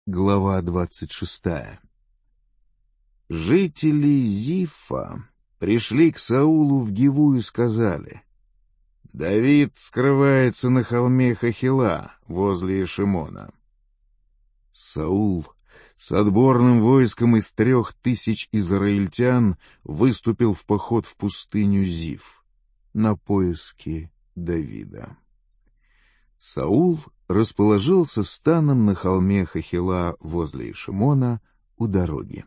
Глава 26. Жители Зифа пришли к Саулу в Гиву и сказали: «Давид скрывается на холме Хахила возле Ешимона». Саул с отборным войском из 3000 израильтян выступил в поход в пустыню Зиф на поиски Давида. Саул расположился станом на холме Хахила возле Ешимона у дороги.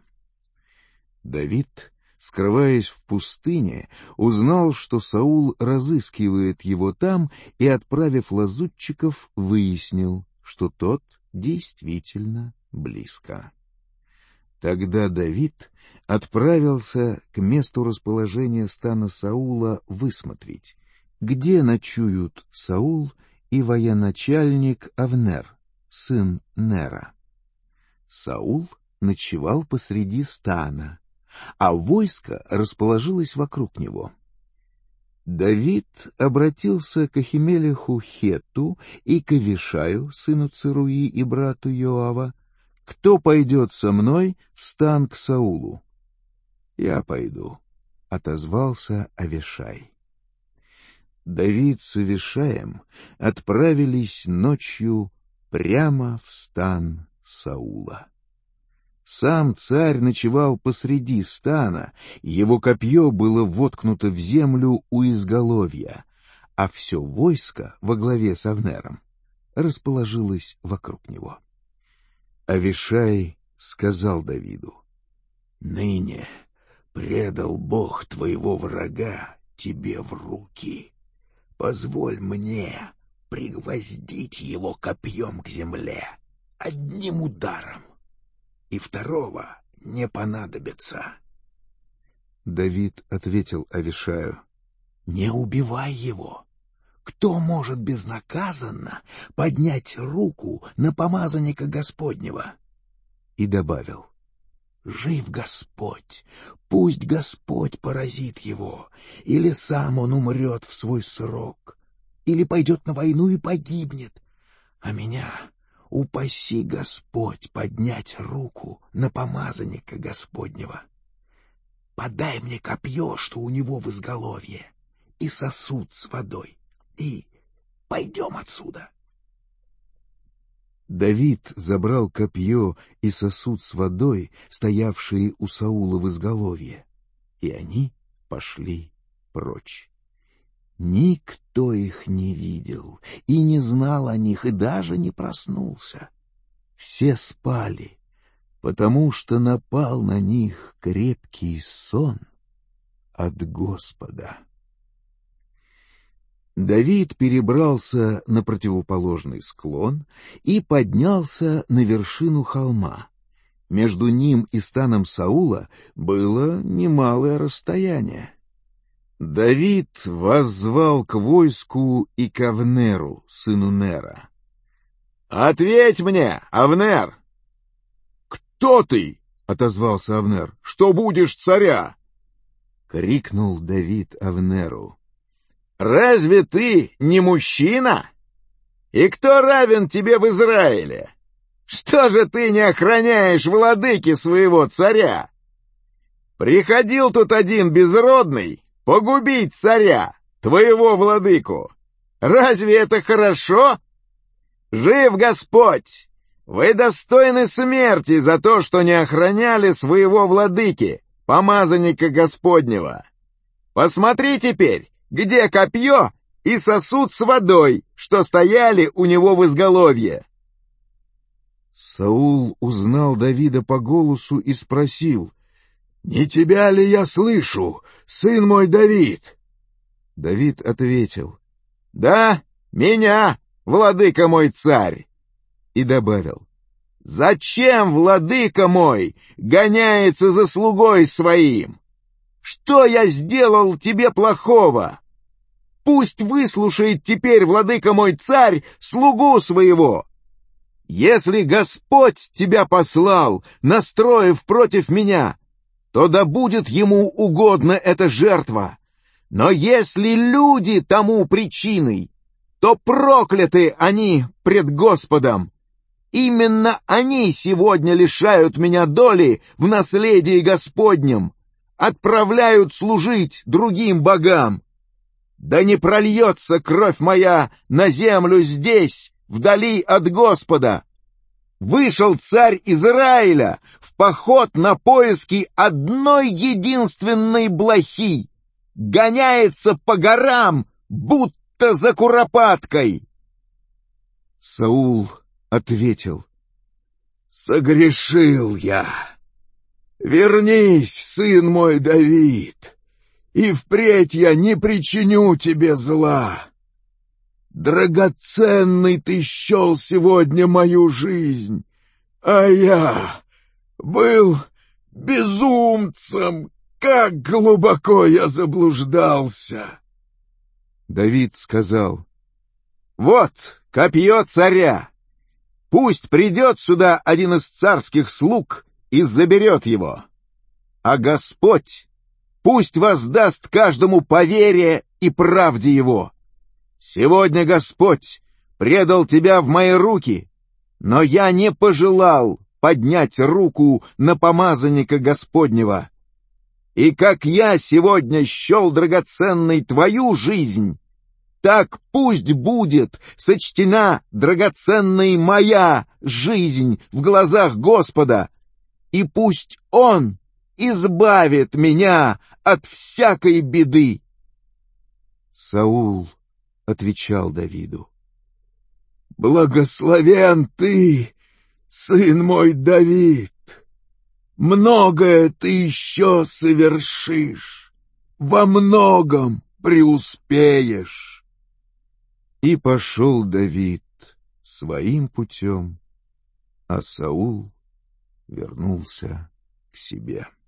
Давид, скрываясь в пустыне, узнал, что Саул разыскивает его там, и, отправив лазутчиков, выяснил, что тот действительно близко. Тогда Давид отправился к месту расположения стана Саула высмотреть, где ночуют Саул и военачальник Авнер, сын Нера. Саул ночевал посреди стана, а войско расположилось вокруг него. Давид обратился к Ахимелеху Хетту и к Авишаю, сыну Церуи и брату Йоава: «Кто пойдет со мной в стан к Саулу?» «Я пойду», — отозвался Авишай. Давид с Авишаем отправились ночью прямо в стан Саула. Сам царь ночевал посреди стана, его копье было воткнуто в землю у изголовья, а все войско во главе с Авнером расположилось вокруг него. Авишай сказал Давиду: «Ныне предал Бог твоего врага тебе в руки. Позволь мне пригвоздить его копьем к земле одним ударом, и второго не понадобится». Давид ответил Авишаю: «Не убивай его. Кто может безнаказанно поднять руку на помазанника Господнего?» И добавил: «Жив Господь, пусть Господь поразит его, или сам он умрет в свой срок, или пойдет на войну и погибнет, а меня упаси Господь поднять руку на помазанника Господнего. Подай мне копье, что у него в изголовье, и сосуд с водой, и пойдем отсюда». Давид забрал копье и сосуд с водой, стоявшие у Саула в изголовье, и они пошли прочь. Никто их не видел и не знал о них, и даже не проснулся. Все спали, потому что напал на них крепкий сон от Господа. Давид перебрался на противоположный склон и поднялся на вершину холма. Между ним и станом Саула было немалое расстояние. Давид воззвал к войску и к Авнеру, сыну Нера: «Ответь мне, Авнер!» «Кто ты?» — отозвался Авнер. «Что будешь царя?» — крикнул Давид Авнеру: «Разве ты не мужчина? И кто равен тебе в Израиле? Что же ты не охраняешь владыки своего царя? Приходил тут один безродный погубить царя, твоего владыку. Разве это хорошо? Жив Господь! Вы достойны смерти за то, что не охраняли своего владыки, помазанника Господнего. Посмотри теперь, где копье и сосуд с водой, что стояли у него в изголовье». Саул узнал Давида по голосу и спросил: «Не тебя ли я слышу, сын мой Давид?» Давид ответил: «Да, меня, владыка мой царь!» И добавил: «Зачем владыка мой гоняется за слугой своим? Что я сделал тебе плохого? Пусть выслушает теперь владыка мой царь слугу своего. Если Господь тебя послал, настроив против меня, то да будет ему угодна эта жертва. Но если люди тому причиной, то прокляты они пред Господом. Именно они сегодня лишают меня доли в наследии Господнем, отправляют служить другим богам. Да не прольется кровь моя на землю здесь, вдали от Господа. Вышел царь Израиля в поход на поиски одной единственной блохи, гоняется по горам, будто за куропаткой. Саул ответил: «Согрешил я. Вернись, сын мой Давид, и впредь я не причиню тебе зла. Драгоценной ты счел сегодня мою жизнь, а я был безумцем, как глубоко я заблуждался». Давид сказал: «Вот копье царя. Пусть придет сюда один из царских слуг и заберет его. А Господь пусть воздаст каждому по вере и правде его. Сегодня Господь предал тебя в мои руки, но я не пожелал поднять руку на помазанника Господнего. И как я сегодня счел драгоценной твою жизнь, так пусть будет сочтена драгоценной моя жизнь в глазах Господа, и пусть Он избавит меня от всякой беды». Саул отвечал Давиду: «Благословен ты, сын мой Давид! Многое ты еще совершишь, во многом преуспеешь». И пошел Давид своим путем, а Саул вернулся к себе.